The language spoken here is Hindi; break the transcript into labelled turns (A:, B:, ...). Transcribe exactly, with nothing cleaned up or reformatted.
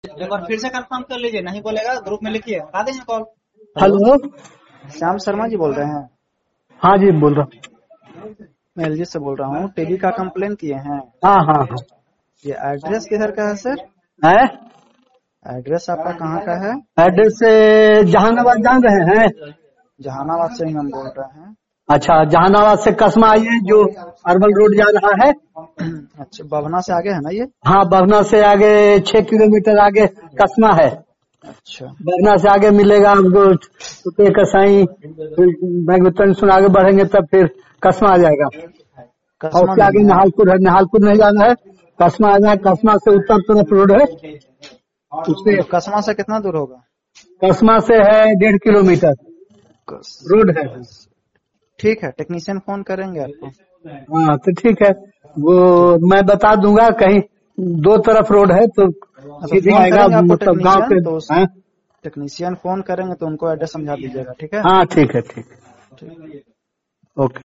A: एक बार फिर से कंफर्म कर लीजिए, नहीं बोलेगा ग्रुप में लिखिए, बता देंगे कॉल।
B: हेलो,
C: श्याम शर्मा जी बोल रहे हैं?
B: हाँ जी बोल रहा हूँ।
C: मैं एलजी से बोल रहा हूँ। टीवी का कंप्लेन किए हैं।
B: हाँ हाँ हाँ।
C: ये एड्रेस किधर का है सर?
B: है
C: एड्रेस आपका कहाँ का है?
B: एड्रेस से जहानाबाद जान रहे हैं?
C: जहानाबाद से ही हम बोल रहे हैं।
B: अच्छा, जहानाबाद से कसमा आइए, जो अरबल रोड जा रहा है।
C: अच्छा, बभना से आगे है ना ये?
B: हाँ, बभना से आगे छह किलोमीटर आगे कसमा है।
C: अच्छा,
B: बभना से आगे मिलेगा आपको कसाई, फिर सुन आगे बढ़ेंगे तब फिर कसमा आ जाएगा। और उसके आगे निहालपुर है, निहालपुर नहीं जाना है, कसमा आ जाए। कसमा से उत्तर तरफ रोड है, उससे
C: कसमा से कितना दूर होगा?
B: कसमा से है डेढ़ किलोमीटर रोड है।
C: ठीक है, टेक्नीशियन फोन करेंगे आपको।
B: हाँ तो ठीक है, वो मैं बता दूंगा। कहीं दो तरफ रोड है तो सीधे आएगा, मतलब गाँव के।
C: तो टेक्नीशियन फोन करेंगे तो उनको एड्रेस समझा दीजिएगा, ठीक है?
B: हाँ ठीक है, ठीक है, ओके।